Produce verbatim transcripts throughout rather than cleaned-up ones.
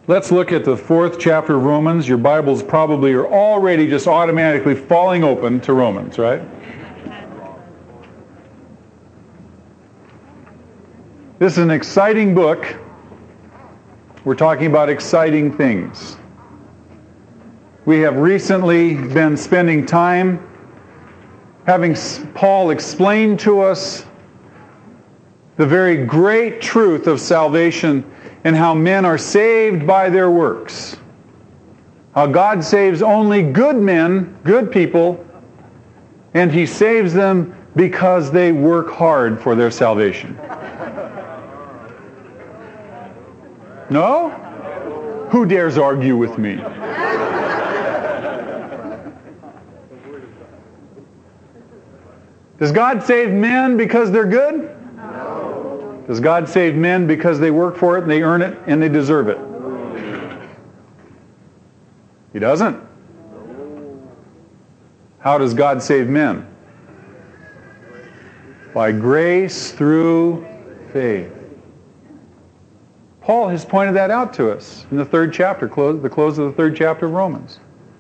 Let's look at the fourth chapter of Romans. Your Bibles probably are already just automatically falling open to Romans, right? This is an exciting book. We're talking about exciting things. We have recently been spending time having Paul explain to us the very great truth of salvation and how men are saved by their works. How God saves only good men, good people, and He saves them because they work hard for their salvation. No? Who dares argue with me? Does God save men because they're good? No. Does God save men because they work for it and they earn it and they deserve it? He doesn't. How does God save men? By grace through faith. Paul has pointed that out to us in the third chapter, close, the close of the third chapter of Romans.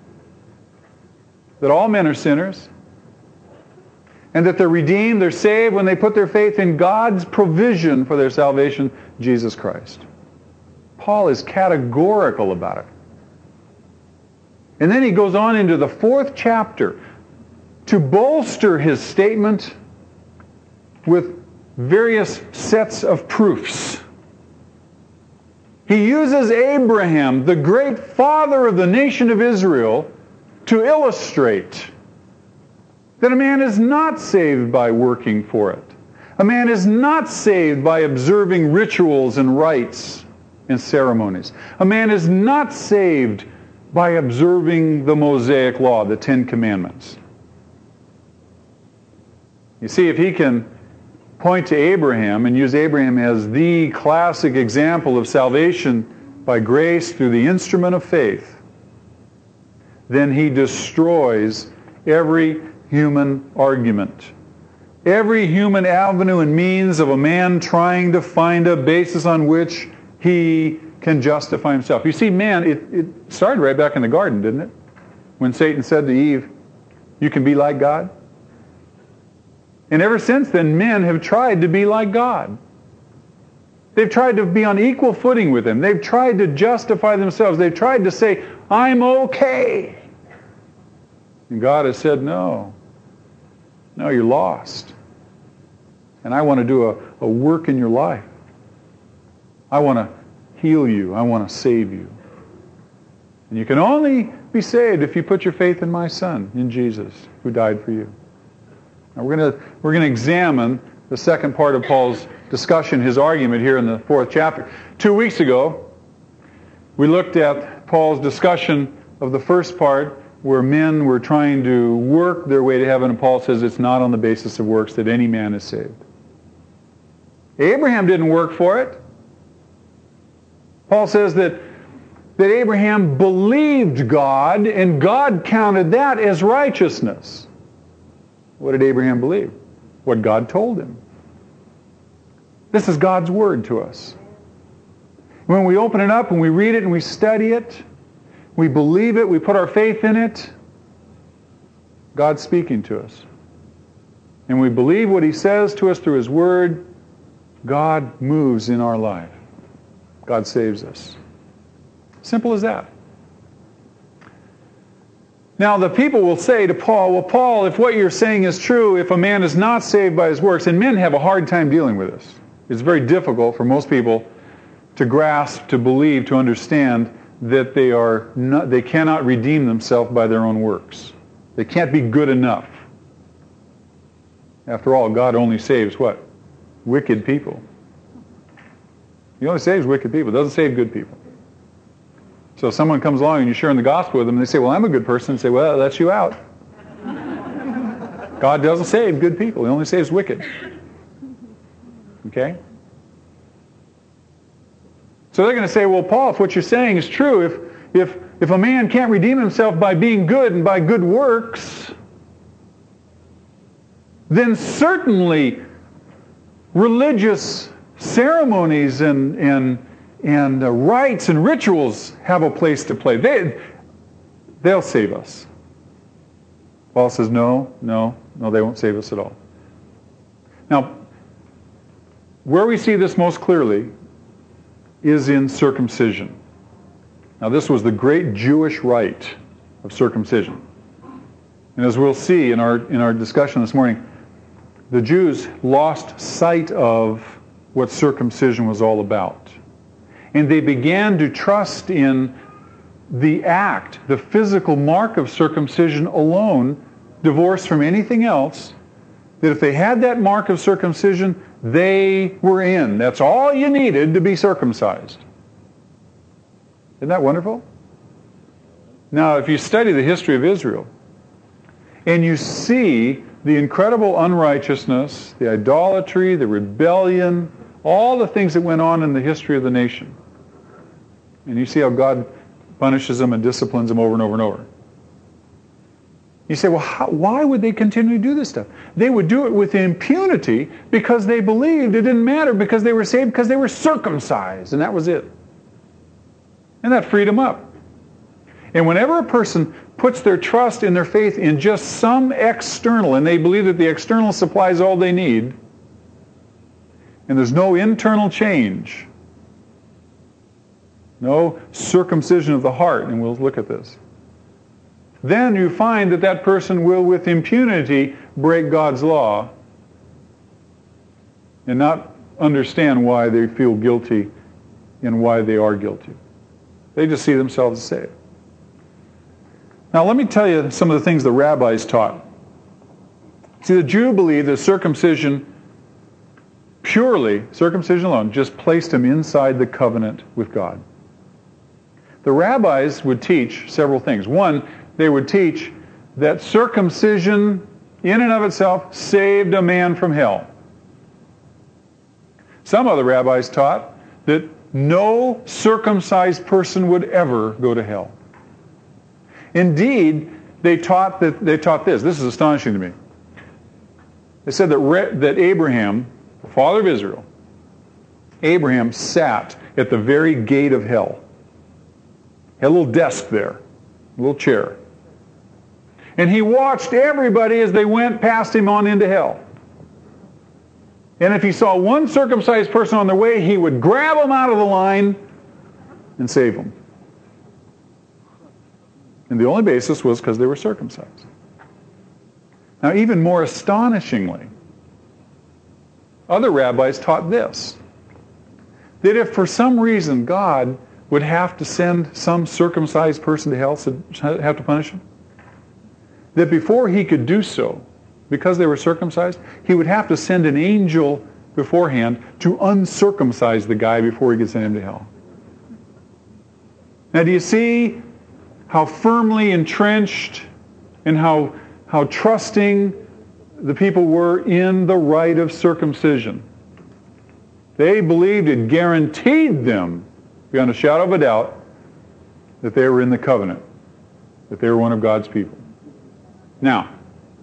That all men are sinners, and that they're redeemed, they're saved when they put their faith in God's provision for their salvation, Jesus Christ. Paul is categorical about it. And then he goes on into the fourth chapter to bolster his statement with various sets of proofs. He uses Abraham, the great father of the nation of Israel, to illustrate that a man is not saved by working for it. A man is not saved by observing rituals and rites and ceremonies. A man is not saved by observing the Mosaic Law, the Ten Commandments. You see, if he can point to Abraham and use Abraham as the classic example of salvation by grace through the instrument of faith, then he destroys every human argument. Every human avenue and means of a man trying to find a basis on which he can justify himself. You see, man, it, it started right back in the garden, didn't it? When Satan said to Eve, "You can be like God." And ever since then, men have tried to be like God. They've tried to be on equal footing with Him. They've tried to justify themselves. They've tried to say, "I'm okay." And God has said, no. No, you're lost. And I want to do a, a work in your life. I want to heal you. I want to save you. And you can only be saved if you put your faith in my Son, in Jesus, who died for you. Now we're going to we're going to examine the second part of Paul's discussion, his argument here in the fourth chapter. Two weeks ago, we looked at Paul's discussion of the first part, where men were trying to work their way to heaven, and Paul says it's not on the basis of works that any man is saved. Abraham didn't work for it. Paul says that, that Abraham believed God, and God counted that as righteousness. What did Abraham believe? What God told him. This is God's word to us. When we open it up and we read it and we study it, we believe it, we put our faith in it, God's speaking to us. And we believe what He says to us through His Word, God moves in our life. God saves us. Simple as that. Now the people will say to Paul, well, Paul, if what you're saying is true, if a man is not saved by his works, and men have a hard time dealing with this. It's very difficult for most people to grasp, to believe, to understand that they are not, they cannot redeem themselves by their own works. They can't be good enough. After all, God only saves what? Wicked people. He only saves wicked people. He doesn't save good people. So if someone comes along and you're sharing the gospel with them and they say, well, I'm a good person, and say, well, that's you out. God doesn't save good people. He only saves wicked. Okay? So they're going to say, well, Paul, if what you're saying is true, if, if, if a man can't redeem himself by being good and by good works, then certainly religious ceremonies and, and, and uh, rites and rituals have a place to play. They, they'll save us. Paul says, no, no, no, they won't save us at all. Now, where we see this most clearly is in circumcision. Now, this was the great Jewish rite of circumcision. And as we'll see in our, in our discussion this morning, the Jews lost sight of what circumcision was all about. And they began to trust in the act, the physical mark of circumcision alone, divorced from anything else, that if they had that mark of circumcision, they were in. That's all you needed to be circumcised. Isn't that wonderful? Now, if you study the history of Israel, and you see the incredible unrighteousness, the idolatry, the rebellion, all the things that went on in the history of the nation, and you see how God punishes them and disciplines them over and over and over. You say, well, how, why would they continue to do this stuff? They would do it with impunity because they believed it didn't matter, because they were saved because they were circumcised, and that was it. And that freed them up. And whenever a person puts their trust and their faith in just some external, and they believe that the external supplies all they need, and there's no internal change, no circumcision of the heart, and we'll look at this, then you find that that person will with impunity break God's law and not understand why they feel guilty and why they are guilty. They just see themselves as saved. Now let me tell you some of the things the rabbis taught. See, the Jew believed that circumcision, purely, circumcision alone, just placed him inside the covenant with God. The rabbis would teach several things. One, they would teach that circumcision in and of itself saved a man from hell. Some other rabbis taught that no circumcised person would ever go to hell. Indeed, they taught that they taught this. This is astonishing to me. They said that Re, that Abraham, the father of Israel, Abraham sat at the very gate of hell. He had a little desk there, a little chair. And he watched everybody as they went past him on into hell. And if he saw one circumcised person on their way, he would grab them out of the line and save them. And the only basis was because they were circumcised. Now, even more astonishingly, other rabbis taught this, that if for some reason God would have to send some circumcised person to hell, so have to punish him, that before he could do so, because they were circumcised, he would have to send an angel beforehand to uncircumcise the guy before he could send him to hell. Now, do you see how firmly entrenched and how, how trusting the people were in the rite of circumcision? They believed it guaranteed them, beyond a shadow of a doubt, that they were in the covenant, that they were one of God's people. Now,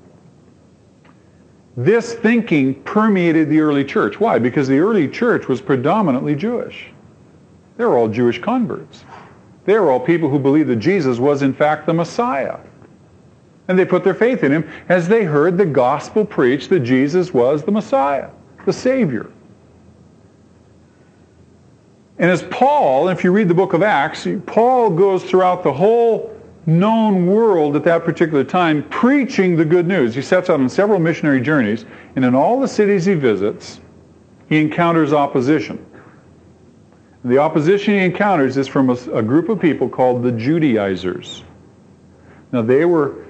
this thinking permeated the early church. Why? Because the early church was predominantly Jewish. They were all Jewish converts. They were all people who believed that Jesus was in fact the Messiah. And they put their faith in him as they heard the gospel preached that Jesus was the Messiah, the Savior. And as Paul, if you read the book of Acts, Paul goes throughout the whole known world at that particular time preaching the good news. He sets out on several missionary journeys, and in all the cities he visits, he encounters opposition. And the opposition he encounters is from a, a group of people called the Judaizers. Now, they were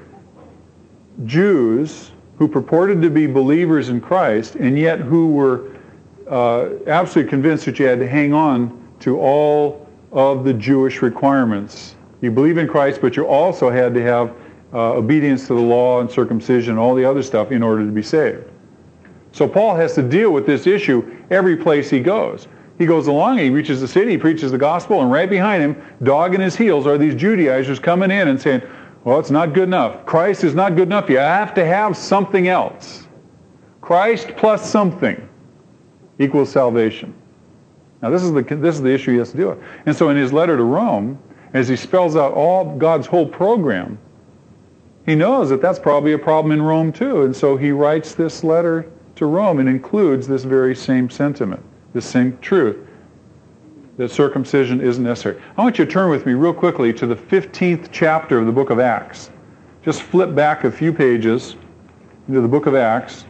Jews who purported to be believers in Christ, and yet who were uh, absolutely convinced that you had to hang on to all of the Jewish requirements. You believe in Christ, but you also had to have uh, obedience to the law and circumcision and all the other stuff in order to be saved. So Paul has to deal with this issue every place he goes. He goes along, he reaches the city, he preaches the gospel, and right behind him, dogging his heels, are these Judaizers coming in and saying, well, it's not good enough. Christ is not good enough. You have to have something else. Christ plus something equals salvation. Now this is the this is the issue he has to deal with. And so in his letter to Rome, as he spells out all God's whole program, he knows that that's probably a problem in Rome too. And so he writes this letter to Rome and includes this very same sentiment, this same truth, that circumcision isn't necessary. I want you to turn with me real quickly to the fifteenth chapter of the book of Acts. Just flip back a few pages into the book of Acts,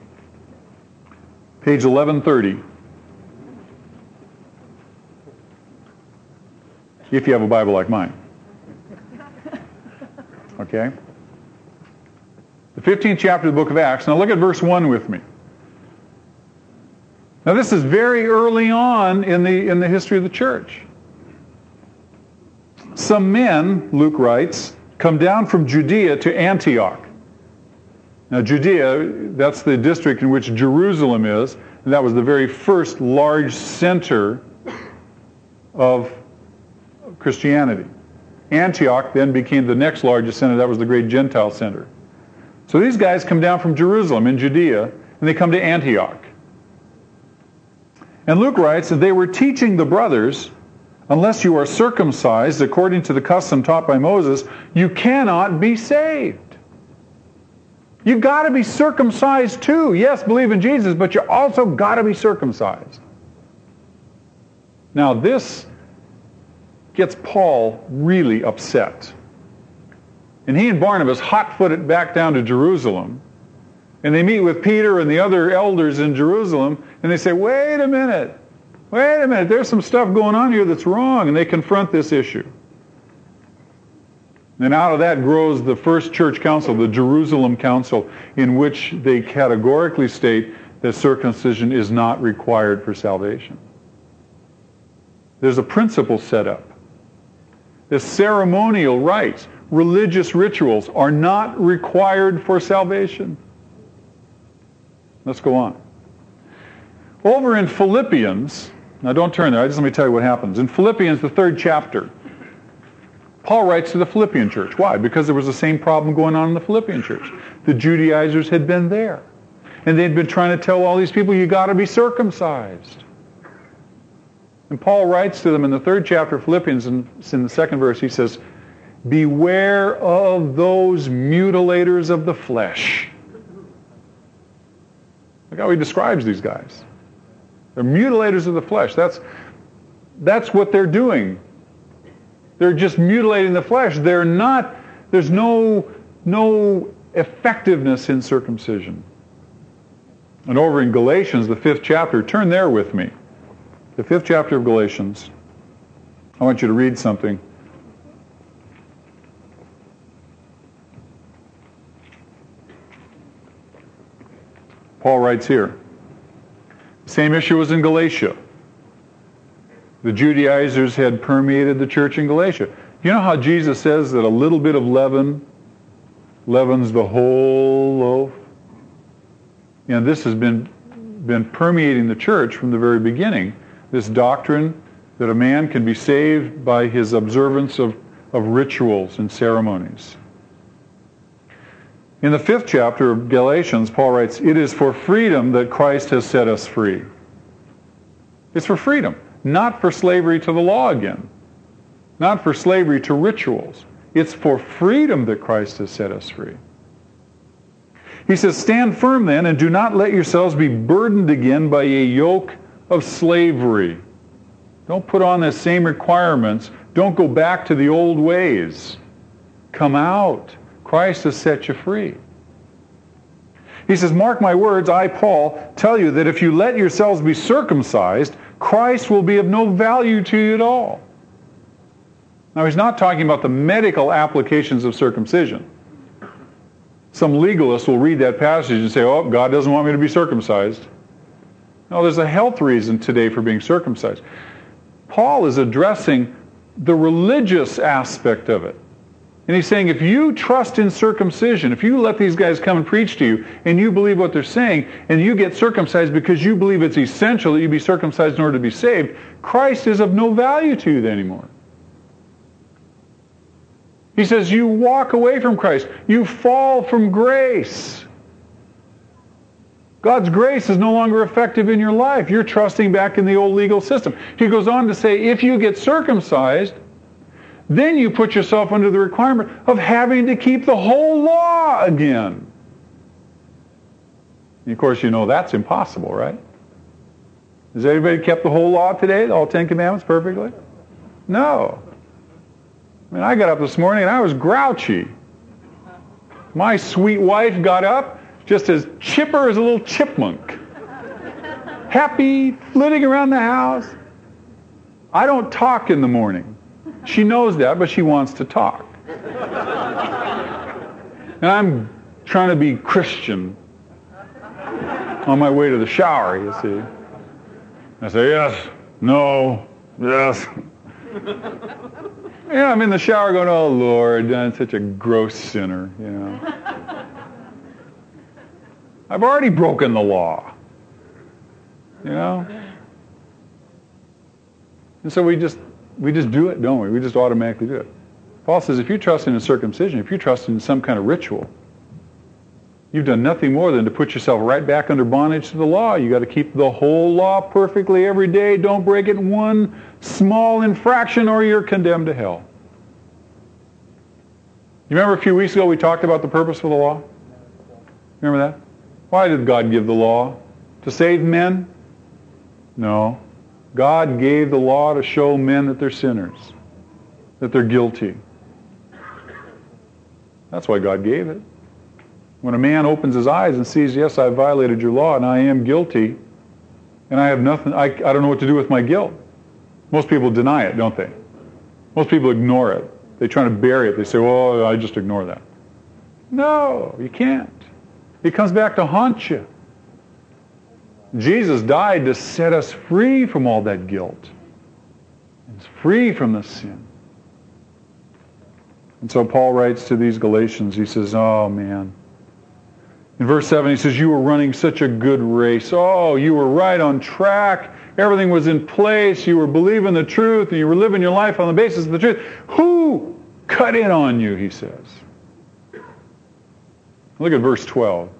page eleven thirty. If you have a Bible like mine. Okay? The fifteenth chapter of the book of Acts. Now look at verse one with me. Now this is very early on in the, in the history of the church. Some men, Luke writes, come down from Judea to Antioch. Now Judea, that's the district in which Jerusalem is, and that was the very first large center of Christianity. Antioch then became the next largest center. That was the great Gentile center. So these guys come down from Jerusalem in Judea, and they come to Antioch. And Luke writes that they were teaching the brothers, unless you are circumcised according to the custom taught by Moses, you cannot be saved. You've got to be circumcised too. Yes, believe in Jesus, but you also got to be circumcised. Now this gets Paul really upset. And he and Barnabas hot-foot it back down to Jerusalem. And they meet with Peter and the other elders in Jerusalem, and they say, wait a minute, wait a minute, there's some stuff going on here that's wrong, and they confront this issue. And out of that grows the first church council, the Jerusalem Council, in which they categorically state that circumcision is not required for salvation. There's a principle set up. The ceremonial rites, religious rituals are not required for salvation. Let's go on. Over in Philippians, now don't turn there, I just let me tell you what happens. In Philippians, the third chapter, Paul writes to the Philippian church. Why? Because there was the same problem going on in the Philippian church. The Judaizers had been there. And they'd been trying to tell all these people, you got to be circumcised. And Paul writes to them in the third chapter of Philippians, and in the second verse, he says, beware of those mutilators of the flesh. Look how he describes these guys. They're mutilators of the flesh. That's, that's what they're doing. They're just mutilating the flesh. They're not, there's no, no effectiveness in circumcision. And over in Galatians, the fifth chapter, turn there with me. The fifth chapter of Galatians. I want you to read something. Paul writes here, same issue was in Galatia. The Judaizers had permeated the church in Galatia. You know how Jesus says that a little bit of leaven leavens the whole loaf? You know, this has been, been permeating the church from the very beginning. This doctrine that a man can be saved by his observance of, of rituals and ceremonies. In the fifth chapter of Galatians, Paul writes, it is for freedom that Christ has set us free. It's for freedom, not for slavery to the law again, not for slavery to rituals. It's for freedom that Christ has set us free. He says, stand firm then, and do not let yourselves be burdened again by a yoke of slavery. Don't put on the same requirements. Don't go back to the old ways. Come out. Christ has set you free. He says, mark my words, I, Paul, tell you that if you let yourselves be circumcised, Christ will be of no value to you at all. Now, he's not talking about the medical applications of circumcision. Some legalists will read that passage and say, oh, God doesn't want me to be circumcised. No, there's a health reason today for being circumcised. Paul is addressing the religious aspect of it. And he's saying, if you trust in circumcision, if you let these guys come and preach to you, and you believe what they're saying, and you get circumcised because you believe it's essential that you be circumcised in order to be saved, Christ is of no value to you anymore. He says, you walk away from Christ. You fall from grace. God's grace is no longer effective in your life. You're trusting back in the old legal system. He goes on to say, if you get circumcised, then you put yourself under the requirement of having to keep the whole law again. And of course, you know that's impossible, right? Has anybody kept the whole law today, all Ten Commandments perfectly? No. I mean, I got up this morning and I was grouchy. My sweet wife got up just as chipper as a little chipmunk. Happy, flitting around the house. I don't talk in the morning. She knows that, but she wants to talk. And I'm trying to be Christian on my way to the shower, you see. I say, yes, no, yes. Yeah, I'm in the shower going, oh, Lord, I'm such a gross sinner, you know. I've already broken the law, you know. And so we just we just do it, don't we? We just automatically do it. Paul says if you trust in a circumcision, if you trust in some kind of ritual, you've done nothing more than to put yourself right back under bondage to the law. You got to keep the whole law perfectly every day. Don't break it one small infraction or you're condemned to hell. You remember a few weeks ago we talked about the purpose of the law? Remember that? Why did God give the law? To save men? No. God gave the law to show men that they're sinners, that they're guilty. That's why God gave it. When a man opens his eyes and sees, yes, I violated your law and I am guilty, and I have nothing, I, I don't know what to do with my guilt. Most people deny it, don't they? Most people ignore it. They try to bury it. They say, well, I just ignore that. No, you can't. It comes back to haunt you. Jesus died to set us free from all that guilt. It's free from the sin. And so Paul writes to these Galatians, he says, oh man. In verse seven he says, you were running such a good race. Oh, you were right on track. Everything was in place. You were believing the truth and you were living your life on the basis of the truth. Who cut in on you, he says. Look at verse twelve.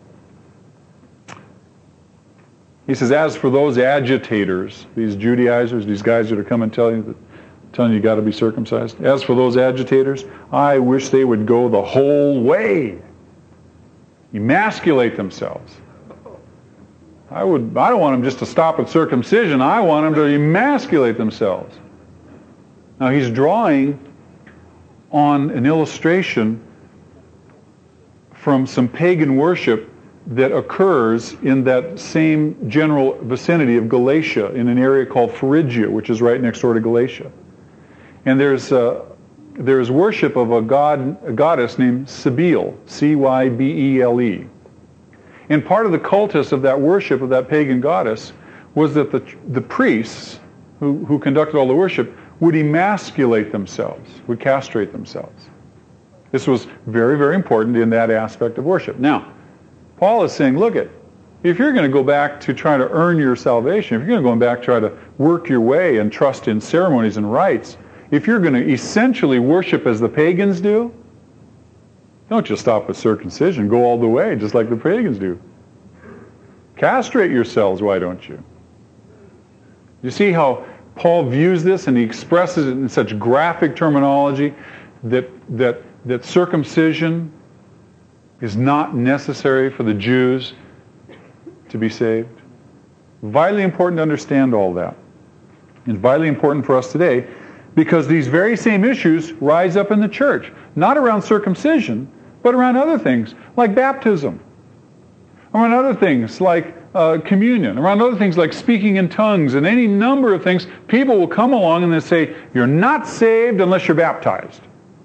He says, as for those agitators, these Judaizers, these guys that are coming telling you, that, telling you you got to be circumcised. As for those agitators, I wish they would go the whole way. Emasculate themselves. I would. I don't want them just to stop at circumcision. I want them to emasculate themselves. Now he's drawing on an illustration from some pagan worship that occurs in that same general vicinity of Galatia, in an area called Phrygia, which is right next door to Galatia. And there's uh, there's worship of a god, a goddess named Cybele, C Y B E L E. And part of the cultus of that worship of that pagan goddess was that the the priests who, who conducted all the worship would emasculate themselves, would castrate themselves. This was very, very important in that aspect of worship. Now, Paul is saying, look it, if you're going to go back to try to earn your salvation, if you're going to go back to try to work your way and trust in ceremonies and rites, if you're going to essentially worship as the pagans do, don't just stop with circumcision. Go all the way, just like the pagans do. Castrate yourselves, why don't you? You see how Paul views this, and he expresses it in such graphic terminology that that that circumcision is not necessary for the Jews to be saved. Vitally important to understand all that. It's vitally important for us today because these very same issues rise up in the church. Not around circumcision, but around other things like baptism. Around other things like uh, communion. Around other things like speaking in tongues and any number of things. People will come along and they say, you're not saved unless you're baptized.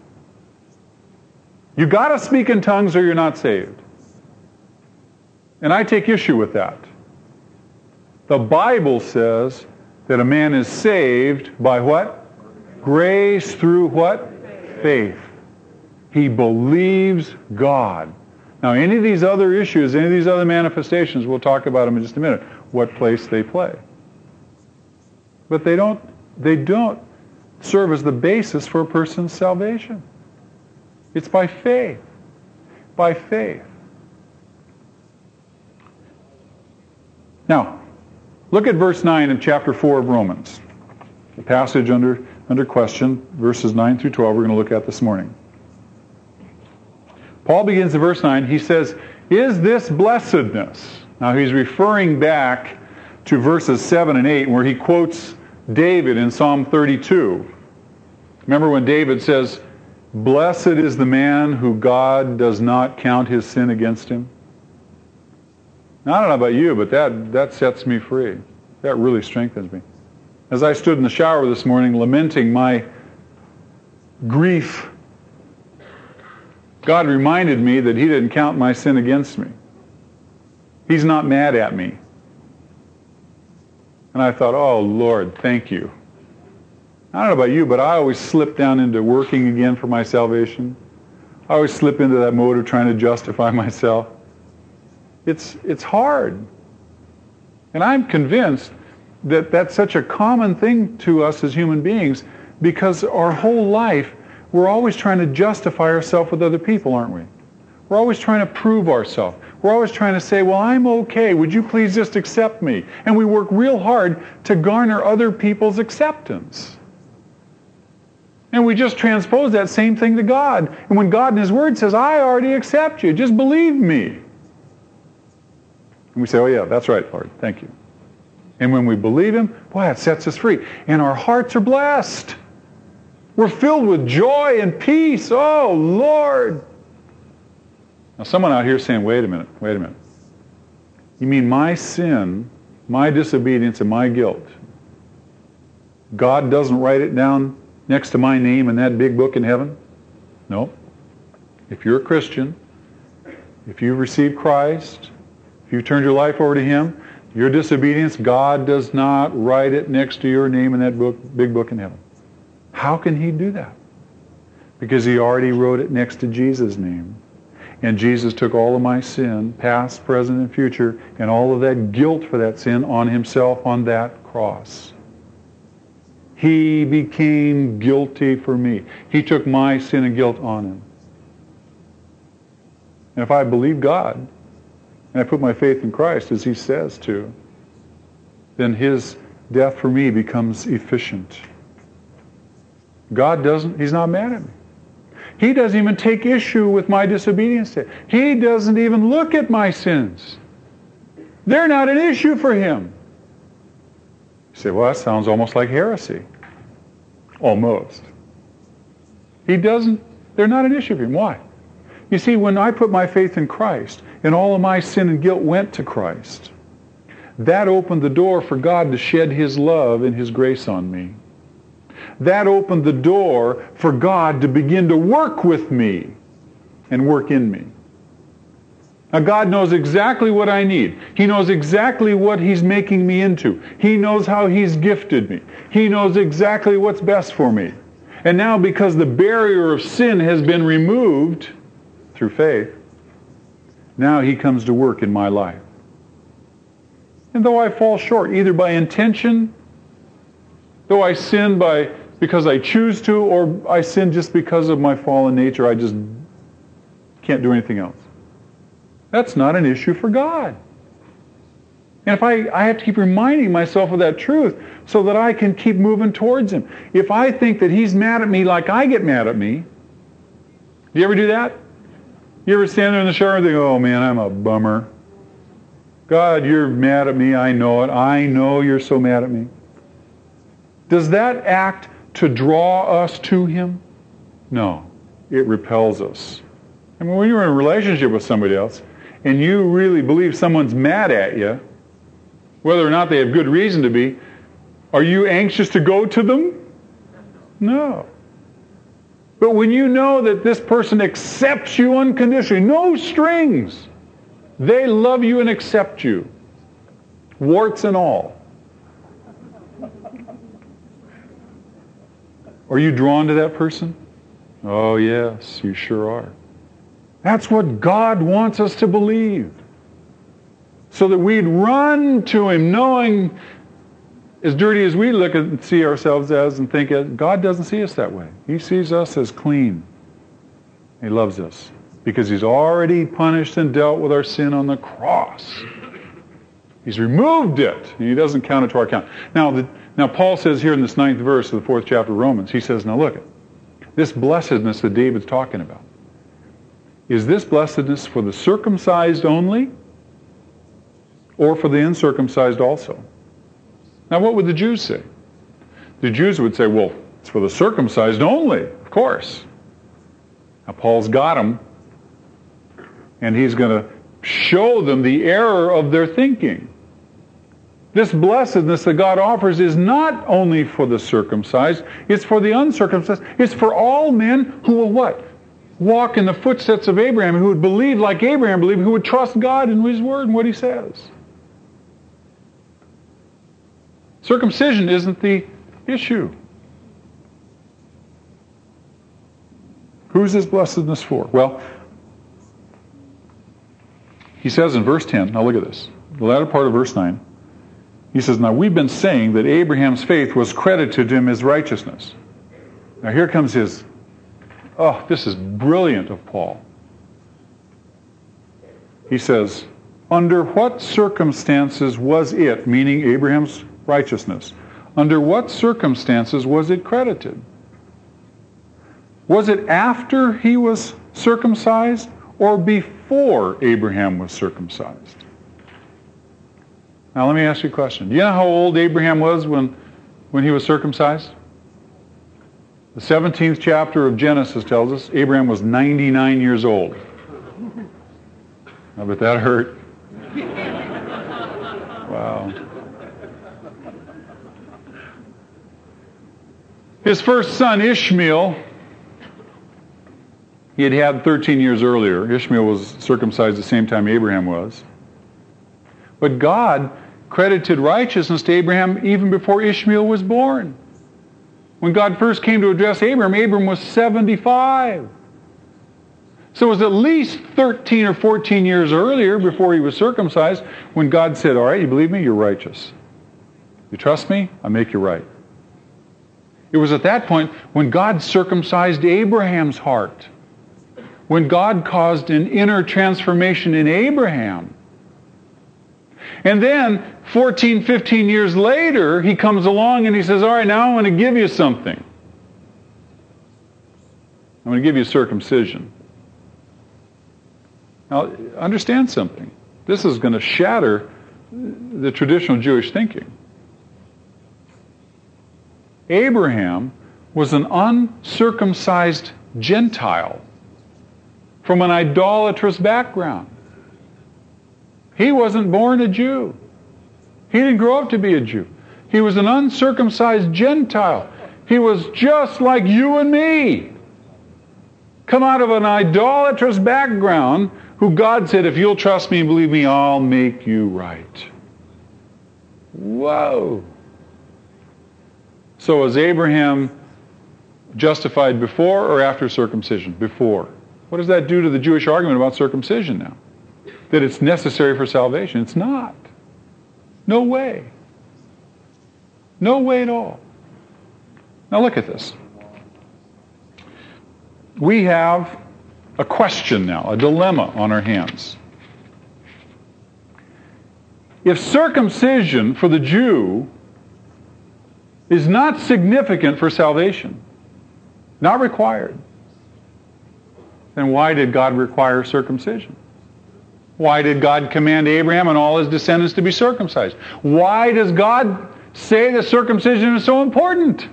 You got to speak in tongues or you're not saved. And I take issue with that. The Bible says that a man is saved by what? Grace through what? Faith. He believes God. Now, any of these other issues, any of these other manifestations, we'll talk about them in just a minute, what place they play. But they don't, they don't serve as the basis for a person's salvation. It's by faith. By faith. Now, look at verse nine of chapter four of Romans. The passage under, under question, verses nine through twelve, we're going to look at this morning. Paul begins in verse nine. He says, is this blessedness? Now he's referring back to verses seven and eight where he quotes David in Psalm thirty-two. Remember when David says, blessed is the man who God does not count his sin against him? Now, I don't know about you, but that, that sets me free. That really strengthens me. As I stood in the shower this morning lamenting my grief, God reminded me that He didn't count my sin against me. He's not mad at me. And I thought, oh, Lord, thank you. I don't know about you, but I always slip down into working again for my salvation. I always slip into that mode of trying to justify myself. It's, it's hard. And I'm convinced that that's such a common thing to us as human beings because our whole life we're always trying to justify ourselves with other people, aren't we? We're always trying to prove ourselves. We're always trying to say, well, I'm okay. Would you please just accept me? And we work real hard to garner other people's acceptance. And we just transpose that same thing to God. And when God in His Word says, I already accept you, just believe me. And we say, oh yeah, that's right, Lord, thank you. And when we believe Him, boy, it sets us free. And our hearts are blessed. We're filled with joy and peace. Oh, Lord. Now, someone out here is saying, wait a minute, wait a minute. You mean my sin, my disobedience, and my guilt, God doesn't write it down next to my name in that big book in heaven? No. If you're a Christian, if you've received Christ, if you've turned your life over to Him, your disobedience, God does not write it next to your name in that book, big book in heaven. How can He do that? Because He already wrote it next to Jesus' name. And Jesus took all of my sin, past, present, and future, and all of that guilt for that sin on Himself on that cross. He became guilty for me. He took my sin and guilt on Him. And if I believe God, and I put my faith in Christ, as He says to, then His death for me becomes efficient. God doesn't, He's not mad at me. He doesn't even take issue with my disobedience. He doesn't even look at my sins. They're not an issue for Him. You say, well, that sounds almost like heresy. Almost. He doesn't, they're not an issue for Him. Why? You see, when I put my faith in Christ, and all of my sin and guilt went to Christ, that opened the door for God to shed His love and His grace on me. That opened the door for God to begin to work with me and work in me. Now, God knows exactly what I need. He knows exactly what He's making me into. He knows how He's gifted me. He knows exactly what's best for me. And now, because the barrier of sin has been removed through faith, now He comes to work in my life. And though I fall short, either by intention, though I sin by because I choose to, or I sin just because of my fallen nature, I just can't do anything else. That's not an issue for God. And if I, I have to keep reminding myself of that truth so that I can keep moving towards Him. If I think that He's mad at me like I get mad at me, do you ever do that? You ever stand there in the shower and think, oh man, I'm a bummer. God, you're mad at me, I know it. I know you're so mad at me. Does that act to draw us to Him? No, it repels us. I mean, when you're in a relationship with somebody else and you really believe someone's mad at you, whether or not they have good reason to be, are you anxious to go to them? No. But when you know that this person accepts you unconditionally, no strings, they love you and accept you, warts and all, are you drawn to that person? Oh yes, you sure are. That's what God wants us to believe. So that we'd run to Him knowing, as dirty as we look and see ourselves as and think as, God doesn't see us that way. He sees us as clean. He loves us because He's already punished and dealt with our sin on the cross. He's removed it, and he doesn't count it to our account. Now, the, now Paul says here in this ninth verse of the fourth chapter of Romans, he says, now look, this blessedness that David's talking about, is this blessedness for the circumcised only, or for the uncircumcised also? Now, what would the Jews say? The Jews would say, well, it's for the circumcised only, of course. Now, Paul's got them, and he's going to show them the error of their thinking. This blessedness that God offers is not only for the circumcised, it's for the uncircumcised. It's for all men who will what? Walk in the footsteps of Abraham, who would believe like Abraham believed, who would trust God in His word and what He says. Circumcision isn't the issue. Who's this blessedness for? Well, he says in verse ten, now look at this, the latter part of verse nine, he says, now we've been saying that Abraham's faith was credited to him as righteousness. Now here comes his, oh, this is brilliant of Paul. He says, under what circumstances was it, meaning Abraham's righteousness, under what circumstances was it credited? Was it after he was circumcised or before Abraham was circumcised? Now let me ask you a question. Do you know how old Abraham was when, when he was circumcised? The seventeenth chapter of Genesis tells us Abraham was ninety-nine years old. I bet that hurt. Wow. His first son, Ishmael, he had had thirteen years earlier. Ishmael was circumcised the same time Abraham was. But God credited righteousness to Abraham even before Ishmael was born. When God first came to address Abraham, Abraham was seventy-five. So it was at least thirteen or fourteen years earlier before he was circumcised when God said, all right, you believe me? You're righteous. You trust me? I'll make you right. It was at that point when God circumcised Abraham's heart. When God caused an inner transformation in Abraham. And then, fourteen, fifteen years later, he comes along and he says, all right, now I want to give you something. I'm going to give you circumcision. Now, understand something. This is going to shatter the traditional Jewish thinking. Abraham was an uncircumcised Gentile from an idolatrous background. He wasn't born a Jew. He didn't grow up to be a Jew. He was an uncircumcised Gentile. He was just like you and me. Come out of an idolatrous background who God said, if you'll trust me and believe me, I'll make you right. Whoa. So was Abraham justified before or after circumcision? Before. What does that do to the Jewish argument about circumcision now? That it's necessary for salvation. It's not. No way. No way at all. Now look at this. We have a question now, a dilemma on our hands. If circumcision for the Jew is not significant for salvation, not required, then why did God require circumcision? Why did God command Abraham and all his descendants to be circumcised? Why does God say that circumcision is so important?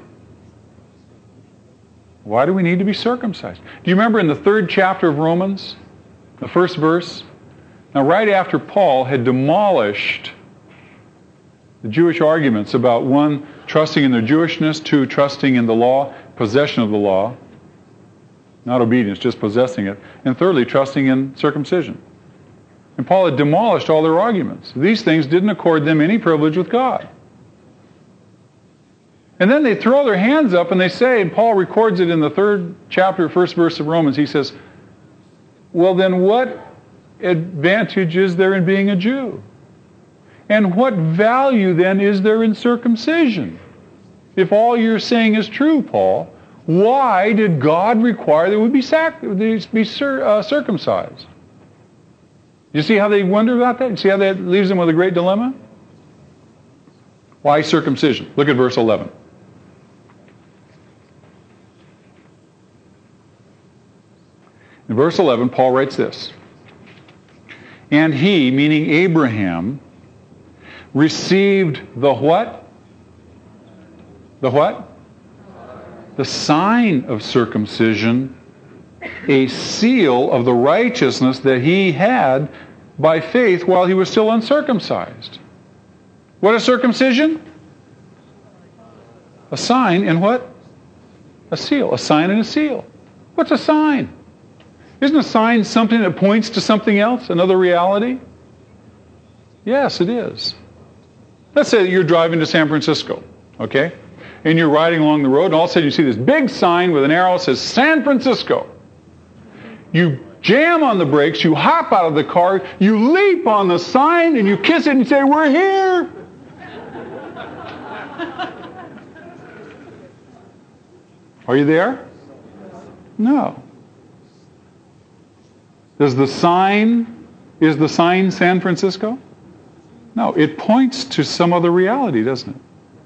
Why do we need to be circumcised? Do you remember in the third chapter of Romans, the first verse? Now, right after Paul had demolished the Jewish arguments about, one, trusting in their Jewishness, two, trusting in the law, possession of the law, not obedience, just possessing it, and thirdly, trusting in circumcision. And Paul had demolished all their arguments. These things didn't accord them any privilege with God. And then they throw their hands up and they say, and Paul records it in the third chapter, first verse of Romans, he says, well then what advantage is there in being a Jew? And what value then is there in circumcision? If all you're saying is true, Paul, why did God require that we be, sac- be uh, circumcised? You see how they wonder about that? You see how that leaves them with a great dilemma? Why circumcision? Look at verse eleven. In verse eleven, Paul writes this. And he, meaning Abraham, received the what? The what? The sign of circumcision, a seal of the righteousness that he had by faith while he was still uncircumcised. What is circumcision? A sign and what? A seal. A sign and a seal. What's a sign? Isn't a sign something that points to something else, another reality? Yes, it is. Let's say that you're driving to San Francisco, okay? And you're riding along the road, and all of a sudden you see this big sign with an arrow that says San Francisco. You jam on the brakes, you hop out of the car, you leap on the sign, and you kiss it and say, "We're here!" Are you there? No. Does the sign, is the sign San Francisco? No, it points to some other reality, doesn't it?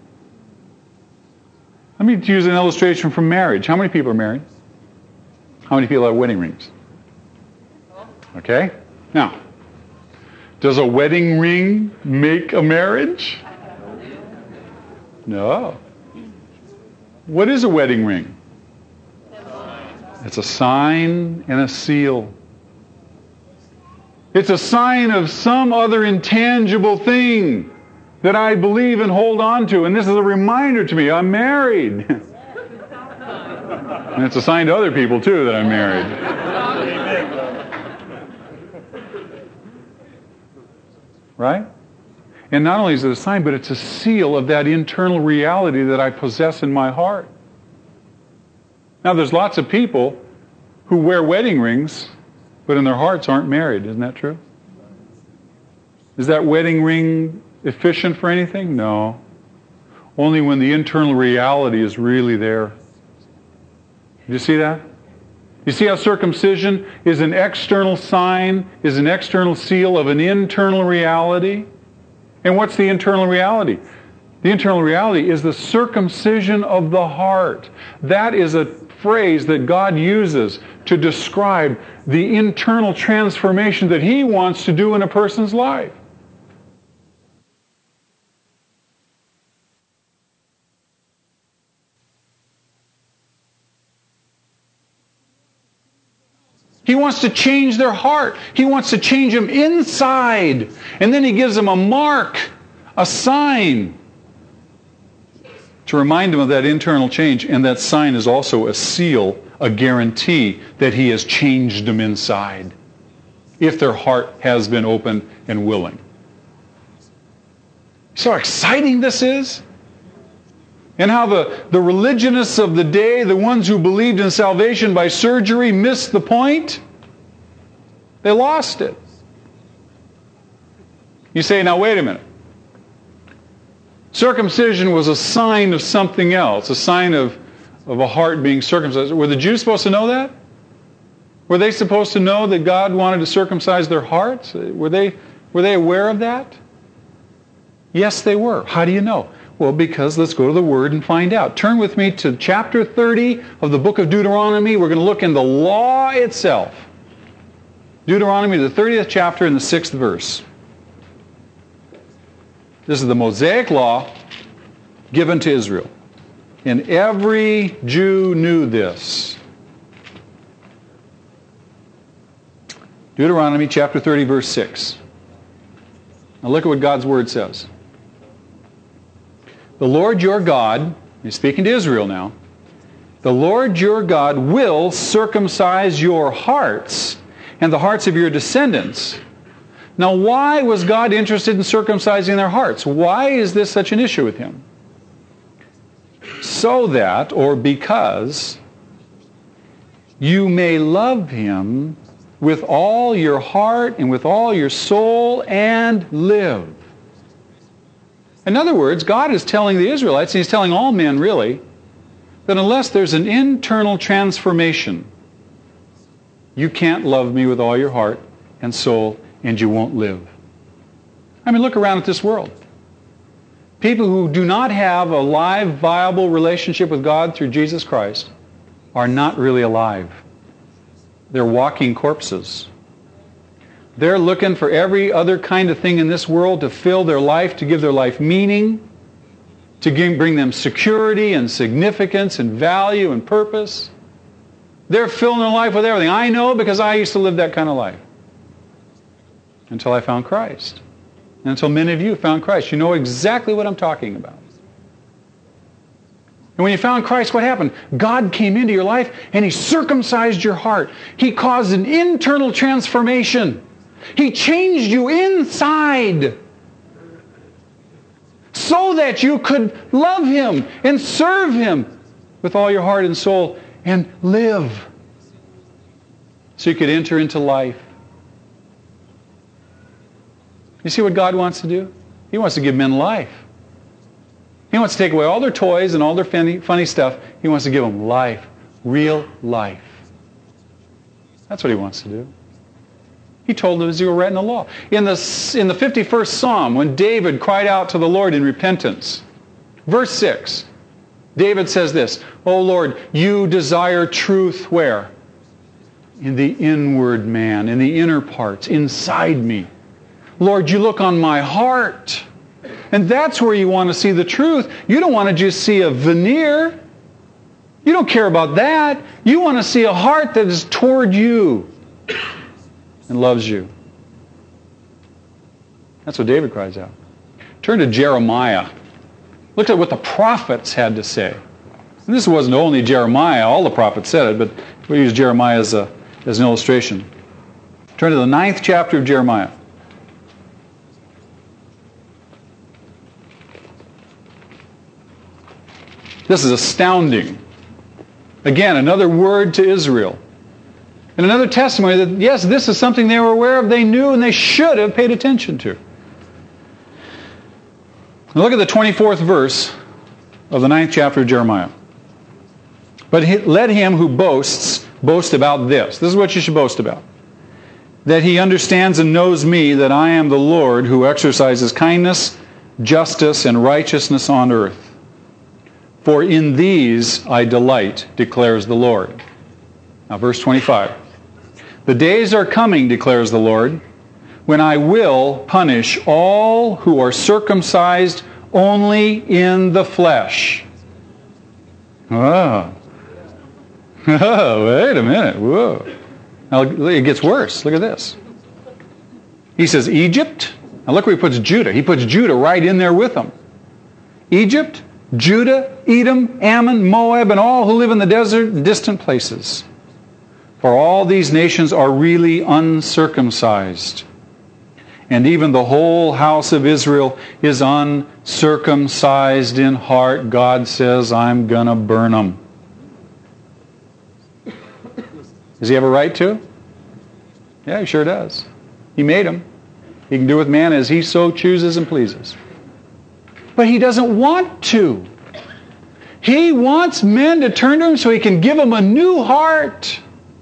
Let me use an illustration from marriage. How many people are married? How many people have wedding rings? Okay. Now, does a wedding ring make a marriage? No. What is a wedding ring? It's a sign and a seal. It's a sign of some other intangible thing that I believe and hold on to. And this is a reminder to me, I'm married. And it's a sign to other people, too, that I'm married. Right? And not only is it a sign, but it's a seal of that internal reality that I possess in my heart. Now, there's lots of people who wear wedding rings, but in their hearts aren't married. Isn't that true? Is that wedding ring efficient for anything? No. Only when the internal reality is really there. Do you see that? You see how circumcision is an external sign, is an external seal of an internal reality? And what's the internal reality? The internal reality is the circumcision of the heart. That is a phrase that God uses to describe the internal transformation that He wants to do in a person's life. He wants to change their heart. He wants to change them inside. And then He gives them a mark, a sign, to remind them of that internal change. And that sign is also a seal, a guarantee that He has changed them inside, if their heart has been open and willing. See how exciting this is? And how the, the religionists of the day, the ones who believed in salvation by surgery, missed the point. They lost it. You say, now wait a minute. Circumcision was a sign of something else, a sign of, of a heart being circumcised. Were the Jews supposed to know that? Were they supposed to know that God wanted to circumcise their hearts? Were they, were they aware of that? Yes, they were. How do you know? Well, because let's go to the Word and find out. Turn with me to chapter thirty of the book of Deuteronomy. We're going to look in the law itself. Deuteronomy, the thirtieth chapter and the sixth verse. This is the Mosaic law given to Israel. And every Jew knew this. Deuteronomy chapter thirty, verse six. Now look at what God's Word says. The Lord your God, He's speaking to Israel now, the Lord your God will circumcise your hearts and the hearts of your descendants. Now, why was God interested in circumcising their hearts? Why is this such an issue with Him? So that, or because, you may love Him with all your heart and with all your soul and live. In other words, God is telling the Israelites, and He's telling all men really, that unless there's an internal transformation, you can't love me with all your heart and soul and you won't live. I mean, look around at this world. People who do not have a live, viable relationship with God through Jesus Christ are not really alive. They're walking corpses. They're looking for every other kind of thing in this world to fill their life, to give their life meaning, to give, bring them security and significance and value and purpose. They're filling their life with everything. I know because I used to live that kind of life until I found Christ. And until many of you found Christ. You know exactly what I'm talking about. And when you found Christ, what happened? God came into your life and He circumcised your heart. He caused an internal transformation. He changed you inside so that you could love Him and serve Him with all your heart and soul and live. So you could enter into life. You see what God wants to do? He wants to give men life. He wants to take away all their toys and all their funny, funny stuff. He wants to give them life, real life. That's what He wants to do. He told them as you were read in the law. In the, in the fifty-first Psalm, when David cried out to the Lord in repentance, verse six, David says this, "O Lord, you desire truth where? In the inward man, in the inner parts, inside me. Lord, you look on my heart." And that's where you want to see the truth. You don't want to just see a veneer. You don't care about that. You want to see a heart that is toward you and loves you. That's what David cries out. Turn to Jeremiah. Look at what the prophets had to say. And this wasn't only Jeremiah. All the prophets said it, but we use Jeremiah as, a, as an illustration. Turn to the ninth chapter of Jeremiah. This is astounding. Again, another word to Israel. And another testimony that, yes, this is something they were aware of, they knew, and they should have paid attention to. Now look at the twenty-fourth verse of the ninth chapter of Jeremiah. "But he, let him who boasts, boast about this." This is what you should boast about. "That he understands and knows me, that I am the Lord who exercises kindness, justice, and righteousness on earth. For in these I delight, declares the Lord." Now verse twenty-five. "The days are coming, declares the Lord, when I will punish all who are circumcised only in the flesh." Oh. Oh, wait a minute. Whoa. Now it gets worse. Look at this. He says Egypt. Now look where he puts Judah. He puts Judah right in there with them. Egypt, Judah, Edom, Ammon, Moab, and all who live in the desert and distant places. For all these nations are really uncircumcised. And even the whole house of Israel is uncircumcised in heart. God says, I'm going to burn them. Does he have a right to? Yeah, he sure does. He made them. He can do with man as he so chooses and pleases. But he doesn't want to. He wants men to turn to him so he can give them a new heart.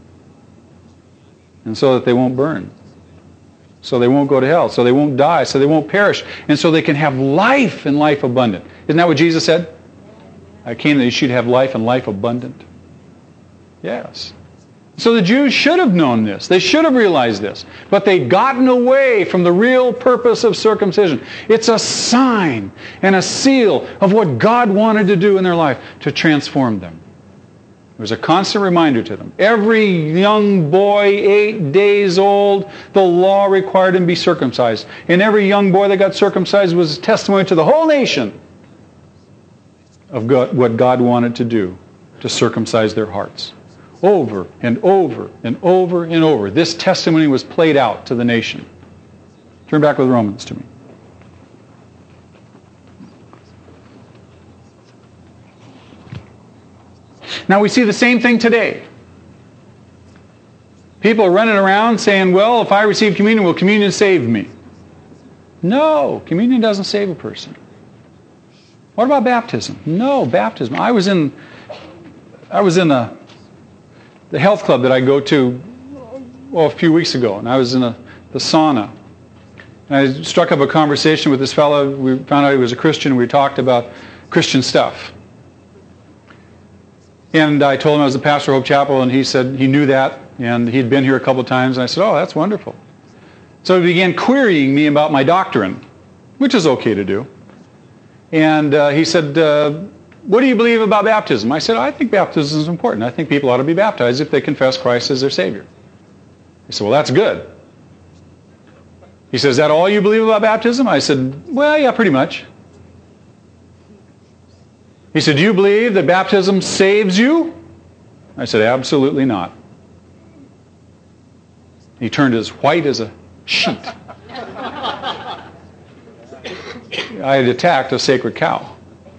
And so that they won't burn. So they won't go to hell. So they won't die. So they won't perish. And so they can have life and life abundant. Isn't that what Jesus said? I came that you should have life and life abundant. Yes. So the Jews should have known this. They should have realized this. But they'd gotten away from the real purpose of circumcision. It's a sign and a seal of what God wanted to do in their life, to transform them. It was a constant reminder to them. Every young boy, eight days old, the law required him to be circumcised. And every young boy that got circumcised was a testimony to the whole nation of God, what God wanted to do, to circumcise their hearts. Over and over and over and over. This testimony was played out to the nation. Turn back with Romans to me. Now we see the same thing today. People are running around saying, well, if I receive communion, will communion save me? No, communion doesn't save a person. What about baptism? No, baptism. I was in I was in a the health club that I go to oh, a few weeks ago, and I was in a the sauna. And I struck up a conversation with this fellow. We found out he was a Christian. We talked about Christian stuff. And I told him I was the pastor of Hope Chapel, and he said he knew that, and he'd been here a couple of times. And I said, oh, that's wonderful. So he began querying me about my doctrine, which is okay to do. And uh, he said, uh, what do you believe about baptism? I said, I think baptism is important. I think people ought to be baptized if they confess Christ as their Savior. He said, well, that's good. He said, is that all you believe about baptism? I said, well, yeah, pretty much. He said, do you believe that baptism saves you? I said, absolutely not. He turned as white as a sheet. I had attacked a sacred cow.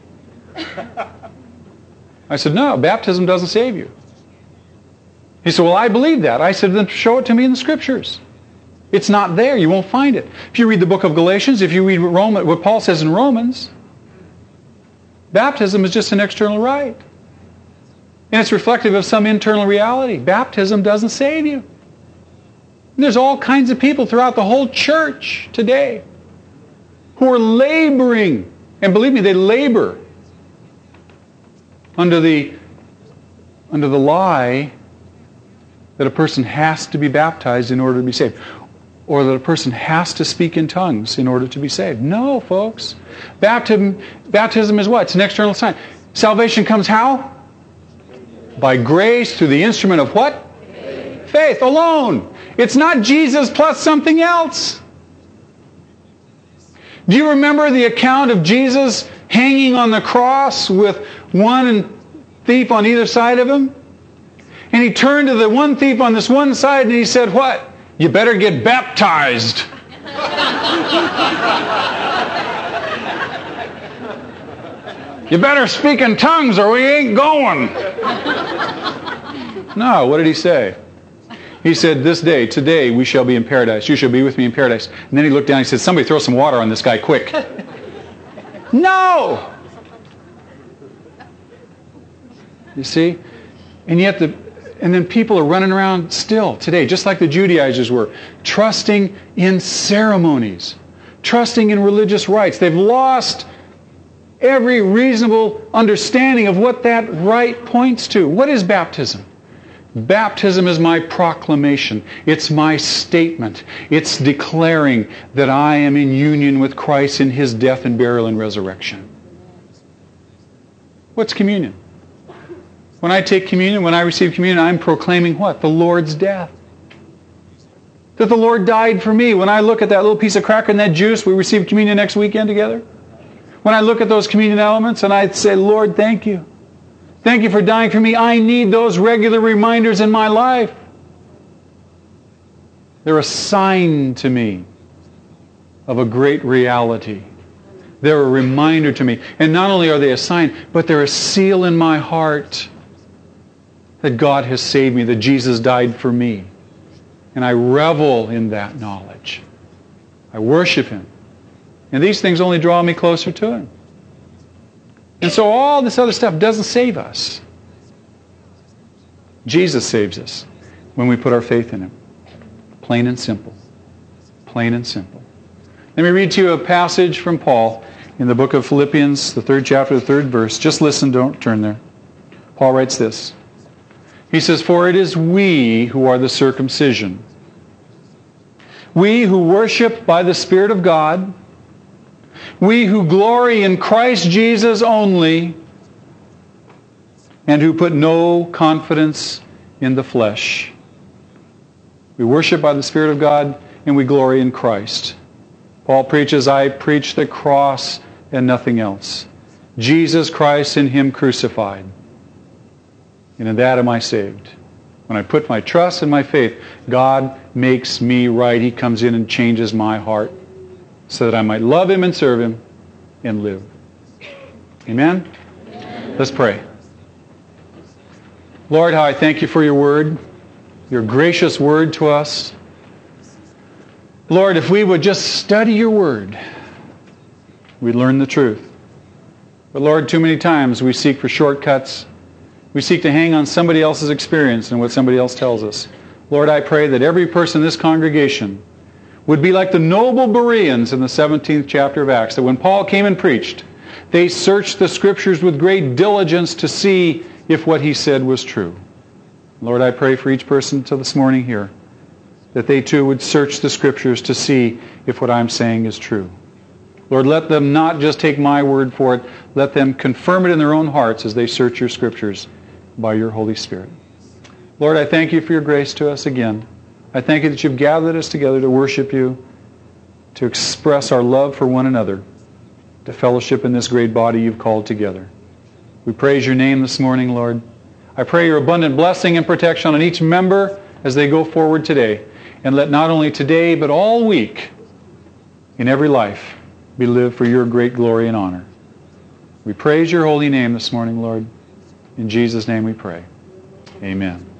I said, no, baptism doesn't save you. He said, well, I believe that. I said, then show it to me in the Scriptures. It's not there. You won't find it. If you read the book of Galatians, if you read Roman, what Paul says in Romans, baptism is just an external rite. And it's reflective of some internal reality. Baptism doesn't save you. And there's all kinds of people throughout the whole church today who are laboring, and believe me, they labor under the, under the lie that a person has to be baptized in order to be saved, or that a person has to speak in tongues in order to be saved. No, folks. Baptism, baptism is what? It's an external sign. Salvation comes how? By grace through the instrument of what? Faith. Faith alone. It's not Jesus plus something else. Do you remember the account of Jesus hanging on the cross with one thief on either side of him? And he turned to the one thief on this one side and he said, what? You better get baptized. You better speak in tongues or we ain't going. No, what did he say? He said, this day, today, we shall be in paradise. You shall be with me in paradise. And then he looked down and he said, somebody throw some water on this guy quick. No! You see? And yet the And then people are running around still today, just like the Judaizers were, trusting in ceremonies, trusting in religious rites. They've lost every reasonable understanding of what that rite points to. What is baptism? Baptism is my proclamation. It's my statement. It's declaring that I am in union with Christ in His death and burial and resurrection. What's communion? When I take communion, when I receive communion, I'm proclaiming what? The Lord's death. That the Lord died for me. When I look at that little piece of cracker and that juice, we receive communion next weekend together. When I look at those communion elements and I say, Lord, thank you. Thank you for dying for me. I need those regular reminders in my life. They're a sign to me of a great reality. They're a reminder to me. And not only are they a sign, but they're a seal in my heart that God has saved me, that Jesus died for me. And I revel in that knowledge. I worship Him. And these things only draw me closer to Him. And so all this other stuff doesn't save us. Jesus saves us when we put our faith in Him. Plain and simple. Plain and simple. Let me read to you a passage from Paul in the book of Philippians, the third chapter, the third verse. Just listen, don't turn there. Paul writes this. He says, for it is we who are the circumcision. We who worship by the Spirit of God. We who glory in Christ Jesus only. And who put no confidence in the flesh. We worship by the Spirit of God and we glory in Christ. Paul preaches, I preach the cross and nothing else. Jesus Christ and Him crucified. And in that am I saved. When I put my trust and my faith, God makes me right. He comes in and changes my heart so that I might love Him and serve Him and live. Amen? Amen. Let's pray. Lord, how I thank You for Your word, Your gracious word to us. Lord, if we would just study Your word, we'd learn the truth. But Lord, too many times we seek for shortcuts. We seek to hang on somebody else's experience and what somebody else tells us. Lord, I pray that every person in this congregation would be like the noble Bereans in the seventeenth chapter of Acts, that when Paul came and preached, they searched the Scriptures with great diligence to see if what he said was true. Lord, I pray for each person to this morning here, that they too would search the Scriptures to see if what I'm saying is true. Lord, let them not just take my word for it. Let them confirm it in their own hearts as they search your Scriptures by your Holy Spirit. Lord, I thank you for your grace to us again. I thank you that you've gathered us together to worship you, to express our love for one another, to fellowship in this great body you've called together. We praise your name this morning, Lord. I pray your abundant blessing and protection on each member as they go forward today. And let not only today, but all week, in every life, be lived for your great glory and honor. We praise your holy name this morning, Lord. In Jesus' name we pray. Amen.